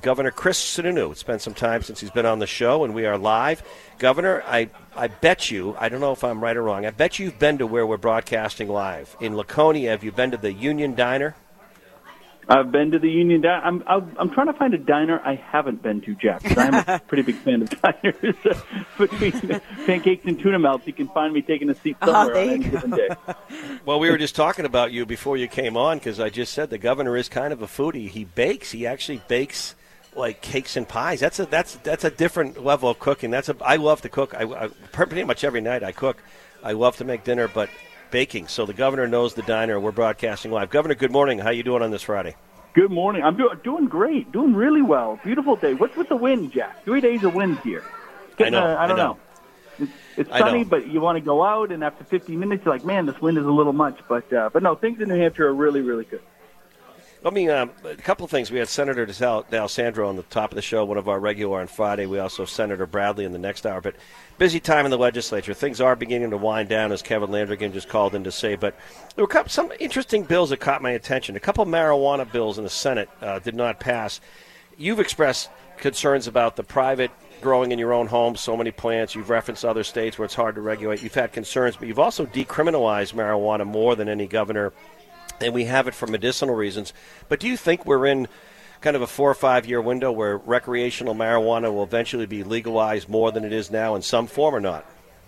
Governor Chris Sununu. It's been some time since he's been on the show, and we are live. Governor, I bet you, I don't know if I'm right or wrong, I bet you've been to where we're broadcasting live. In Laconia, have you been to the Union Diner? I've been to the Union Diner. I'm trying to find a diner I haven't been to, Jack, because I'm a pretty big fan of diners. Between pancakes and tuna melts, you can find me taking a seat somewhere on any given day. Well, we were just talking about you before you came on, because I just said the governor is kind of a foodie. He bakes. He actually bakes like cakes and pies. That's a different level of cooking. I love to cook. I pretty much every night I cook. I love to make dinner, but baking. So the governor knows the diner. We're broadcasting live. Governor, good morning. How you doing on this Friday? Good morning. I'm doing great. Doing really well. Beautiful day. What's with the wind, Jack? 3 days of wind here. I know. I don't know. It's sunny, but you want to go out, and after 15 minutes, you're like, man, this wind is a little much. But no, things in New Hampshire are really, really good. A couple of things. We had Senator D'Alessandro on the top of the show, one of our regular on Friday. We also have Senator Bradley in the next hour. But busy time in the legislature. Things are beginning to wind down, as Kevin Landrigan just called in to say. But there were some interesting bills that caught my attention. A couple of marijuana bills in the Senate did not pass. You've expressed concerns about the private growing in your own home, so many plants. You've referenced other states where it's hard to regulate. You've had concerns, but you've also decriminalized marijuana more than any governor, and we have it for medicinal reasons. But do you think we're in kind of a 4 or 5 year window where recreational marijuana will eventually be legalized more than it is now in some form or not?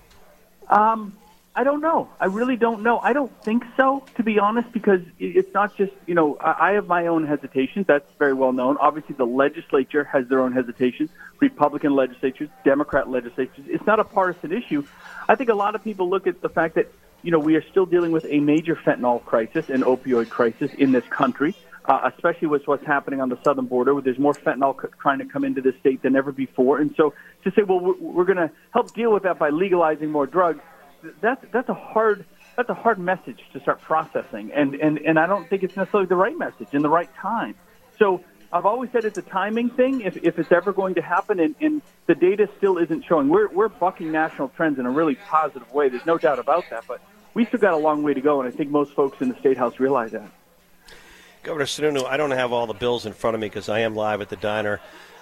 I don't know. I really don't know. I don't think so, to be honest, because it's not just, I have my own hesitations. That's very well known. Obviously, the legislature has their own hesitations. Republican legislatures, Democrat legislatures. It's not a partisan issue. I think a lot of people look at the fact that, we are still dealing with a major fentanyl crisis and opioid crisis in this country, especially with what's happening on the southern border, where there's more fentanyl trying to come into the state than ever before. And so to say, well, we're going to help deal with that by legalizing more drugs, that's a hard message to start processing, and I don't think it's necessarily the right message in the right time. So I've always said it's a timing thing if it's ever going to happen, and the data still isn't showing. We're bucking national trends in a really positive way. There's no doubt about that, but we still got a long way to go, and I think most folks in the State House realize that. Governor Sununu, I don't have all the bills in front of me because I am live at the diner.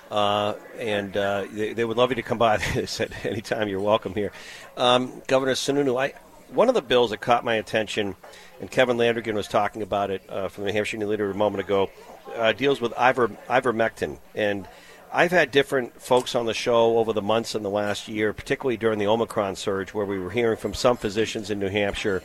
And they would love you to come by. They said anytime you're welcome here. Governor Sununu, one of the bills that caught my attention, and Kevin Landrigan was talking about it from the New Hampshire Union Leader a moment ago, deals with ivermectin. And I've had different folks on the show over the months in the last year, particularly during the Omicron surge, where we were hearing from some physicians in New Hampshire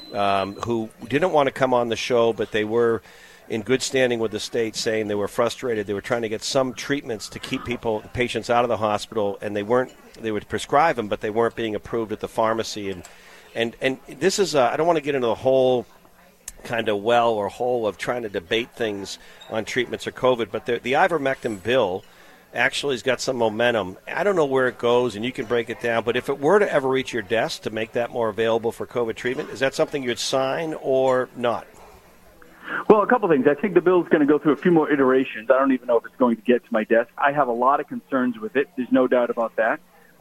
who didn't want to come on the show, but they were in good standing with the state, saying they were frustrated. They were trying to get some treatments to keep patients out of the hospital, and they would prescribe them, but they weren't being approved at the pharmacy. And this is, I don't want to get into the whole kind of hole of trying to debate things on treatments or COVID, but the ivermectin bill actually has got some momentum. I don't know where it goes, and you can break it down, but if it were to ever reach your desk to make that more available for COVID treatment, is that something you'd sign or not? Well, a couple things. I think the bill is going to go through a few more iterations. I don't even know if it's going to get to my desk. I have a lot of concerns with it. There's no doubt about that.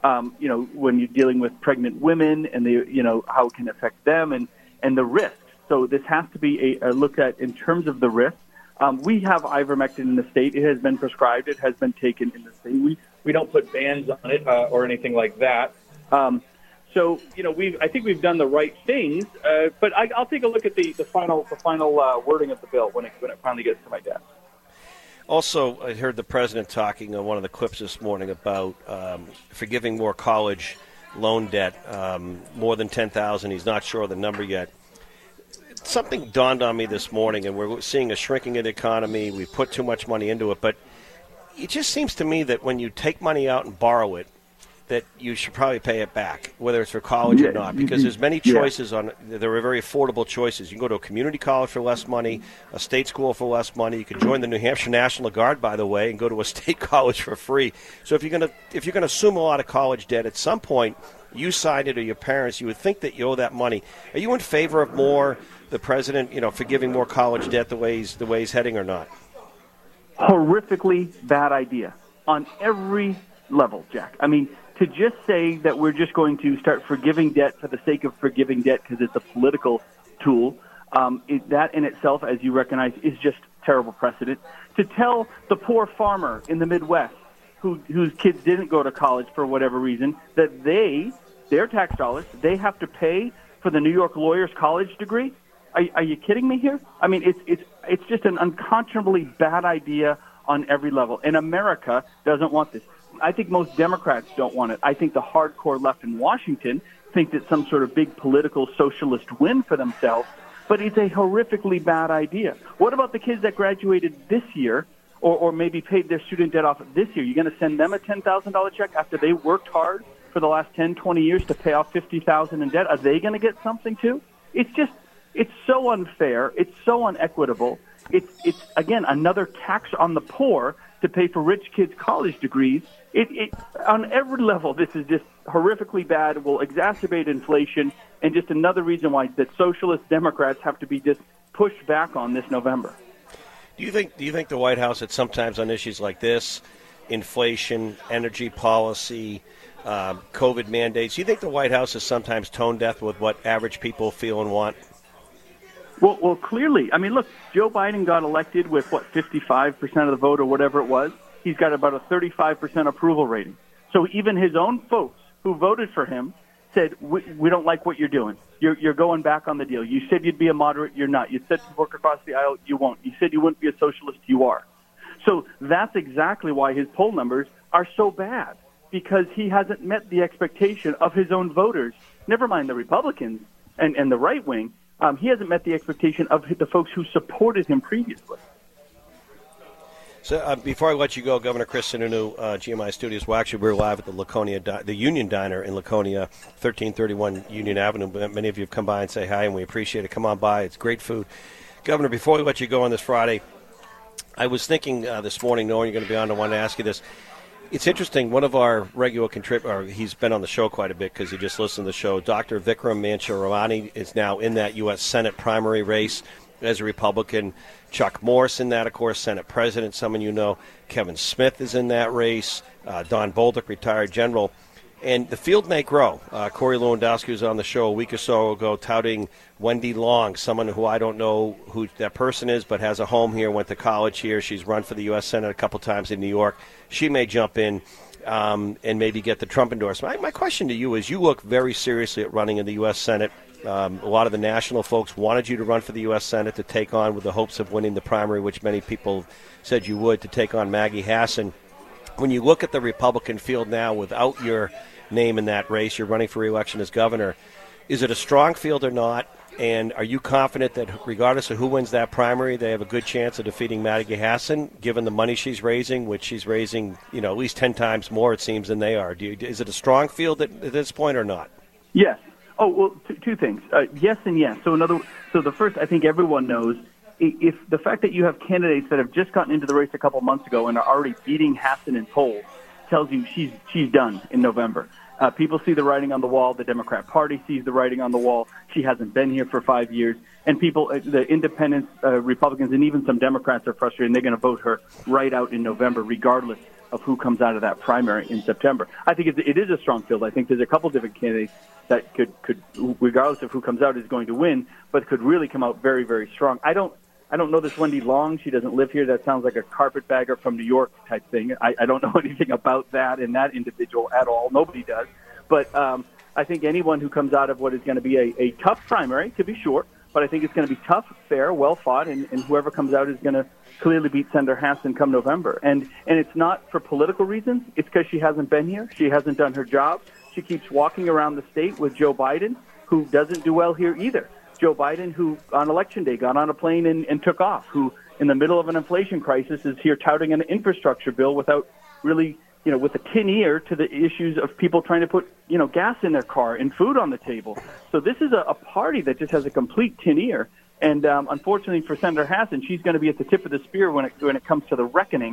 When you're dealing with pregnant women and how it can affect them and the risks. So this has to be a looked at in terms of the risks. We have ivermectin in the state. It has been prescribed. It has been taken in the state. We don't put bans on it or anything like that. So I think we've done the right things. But I'll take a look at the final wording of the bill when it finally gets to my desk. Also, I heard the president talking on one of the clips this morning about forgiving more college loan debt, more than $10,000. He's not sure of the number yet. Something dawned on me this morning, and we're seeing a shrinking of the economy. We put too much money into it, but it just seems to me that when you take money out and borrow it, that you should probably pay it back, whether it's for college or not, because there's many choices there are very affordable choices. You can go to a community college for less money, a state school for less money. You can join the New Hampshire National Guard, by the way, and go to a state college for free. So if you're going to assume a lot of college debt, at some point you signed it or your parents, you would think that you owe that money. Are you in favor of more the president, forgiving more college debt the way he's heading or not? Horrifically bad idea on every level, Jack. I mean, to just say that we're just going to start forgiving debt for the sake of forgiving debt because it's a political tool, that in itself, as you recognize, is just terrible precedent, to tell the poor farmer in the Midwest whose kids didn't go to college for whatever reason that their tax dollars, they have to pay for the New York lawyer's college degree? Are you kidding me here? I mean, it's just an unconscionably bad idea on every level. And America doesn't want this. I think most Democrats don't want it. I think the hardcore left in Washington think that some sort of big political socialist win for themselves, but it's a horrifically bad idea. What about the kids that graduated this year or maybe paid their student debt off this year? You're going to send them a $10,000 check after they worked hard for the last 10, 20 years to pay off $50,000 in debt? Are they going to get something too? It's so unfair. It's so unequitable. It's again, another tax on the poor to pay for rich kids' college degrees. It on every level, this is just horrifically bad, will exacerbate inflation, and just another reason why that socialist Democrats have to be just pushed back on this November. Do you think the White House, at sometimes on issues like this, inflation, energy policy, COVID mandates, do you think the White House is sometimes tone deaf with what average people feel and want? Well, clearly. I mean, look, Joe Biden got elected with, 55% of the vote or whatever it was. He's got about a 35% approval rating. So even his own folks who voted for him said, we don't like what you're doing. You're going back on the deal. You said you'd be a moderate. You're not. You said to work across the aisle. You won't. You said you wouldn't be a socialist. You are. So that's exactly why his poll numbers are so bad, because he hasn't met the expectation of his own voters, never mind the Republicans and the right wing. He hasn't met the expectation of the folks who supported him previously. So before I let you go, Governor Chris Sununu, GMI Studios, we're live at the Laconia, the Union Diner in Laconia, 1331 Union Avenue. Many of you have come by and say hi, and we appreciate it. Come on by. It's great food. Governor, before we let you go on this Friday, I was thinking this morning, knowing you're going to be on, I wanted to ask you this. It's interesting. One of our regular contributors, he's been on the show quite a bit because he just listened to the show, Dr. Vikram Mancharavani is now in that U.S. Senate primary race as a Republican. Chuck Morse in that, of course, Senate President, someone you know. Kevin Smith is in that race. Don Bolduc, retired general. And the field may grow. Corey Lewandowski was on the show a week or so ago touting Wendy Long, someone who I don't know who that person is, but has a home here, went to college here. She's run for the U.S. Senate a couple times in New York. She may jump in and maybe get the Trump endorsement. My question to you is, you look very seriously at running in the U.S. Senate. A lot of the national folks wanted you to run for the U.S. Senate to take on, with the hopes of winning the primary, which many people said you would, to take on Maggie Hassan. When you look at the Republican field now without your name in that race, you're running for re-election as governor, is it a strong field or not? And are you confident that regardless of who wins that primary, they have a good chance of defeating Maggie Hassan, given the money she's raising, which she's raising, at least 10 times more, it seems, than they are? Is it a strong field at this point or not? Yes. Oh, well, two things. Yes and yes. So the first, I think everyone knows, if the fact that you have candidates that have just gotten into the race a couple months ago and are already beating Hassan in polls tells you she's done in November. People see the writing on the wall. The Democrat Party sees the writing on the wall. She hasn't been here for 5 years. And people, the independents, Republicans, and even some Democrats are frustrated, and they're going to vote her right out in November, regardless of who comes out of that primary in September. I think it is a strong field. I think there's a couple different candidates that could, regardless of who comes out, is going to win, but could really come out very, very strong. I don't know this Wendy Long. She doesn't live here. That sounds like a carpetbagger from New York type thing. I don't know anything about that and that individual at all. Nobody does. But I think anyone who comes out of what is going to be a tough primary, to be sure, but I think it's going to be tough, fair, well fought, and whoever comes out is going to clearly beat Senator Hassan come November. And it's not for political reasons. It's because she hasn't been here. She hasn't done her job. She keeps walking around the state with Joe Biden, who doesn't do well here either. Joe Biden, who on Election Day got on a plane and took off, who in the middle of an inflation crisis is here touting an infrastructure bill without really, with a tin ear to the issues of people trying to put, gas in their car and food on the table. So this is a party that just has a complete tin ear. And unfortunately for Senator Hassan, she's going to be at the tip of the spear when it comes to the reckoning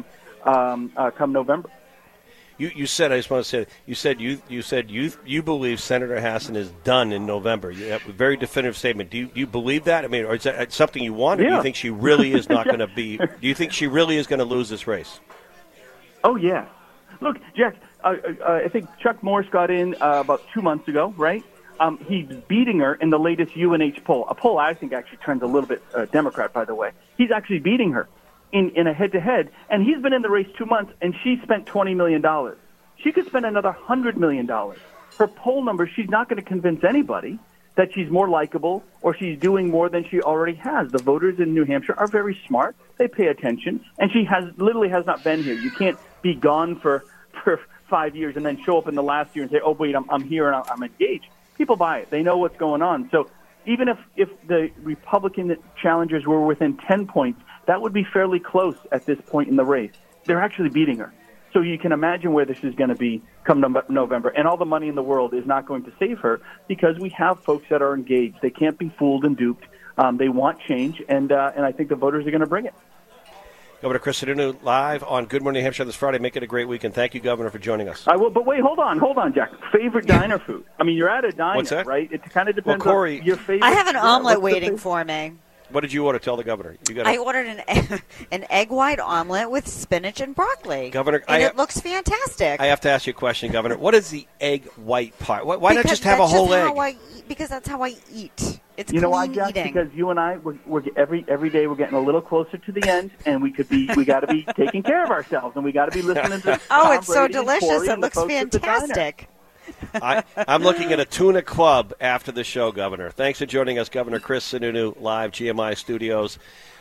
come November. You said, I just want to say, you said you believe Senator Hassan is done in November. You have a very definitive statement. Do you believe that? I mean, or is that something you want? Or do you think she really is not going to be? Do you think she really is going to lose this race? Oh yeah. Look, Jack, I think Chuck Morse got in about 2 months ago, right? He's beating her in the latest UNH poll, a poll I think actually trends a little bit Democrat, by the way. He's actually beating her. in a head-to-head, and he's been in the race 2 months, and she spent $20 million. She could spend another $100 million. Her poll numbers, she's not going to convince anybody that she's more likable or she's doing more than she already has. The voters in New Hampshire are very smart. They pay attention, and she literally has not been here. You can't be gone for 5 years and then show up in the last year and say, oh, wait, I'm here and I'm engaged. People buy it. They know what's going on. So even if the Republican challengers were within 10 points, that would be fairly close at this point in the race. They're actually beating her. So you can imagine where this is going to be come November. And all the money in the world is not going to save her because we have folks that are engaged. They can't be fooled and duped. They want change, and I think the voters are going to bring it. Governor Chris Sununu live on Good Morning New Hampshire this Friday. Make it a great weekend. Thank you, Governor, for joining us. I will, but wait, hold on, Jack. Favorite diner food? I mean, you're at a diner, What's that? Right? It kind of depends Corey, on your favorite. I have an omelet waiting for me. What did you order? Tell the governor. I ordered an egg white omelet with spinach and broccoli. Governor, and it looks fantastic. I have to ask you a question, Governor. What is the egg white part? Why not just have a whole egg? Because that's how I eat. It's you know why, clean Jack? eating. Because you and I, we're every day we're getting a little closer to the end, and we got to be taking care of ourselves, and we got to be listening to. Oh, it's so delicious! It looks fantastic. I'm looking at a tuna club after the show, Governor. Thanks for joining us, Governor Chris Sununu, live GMI Studios.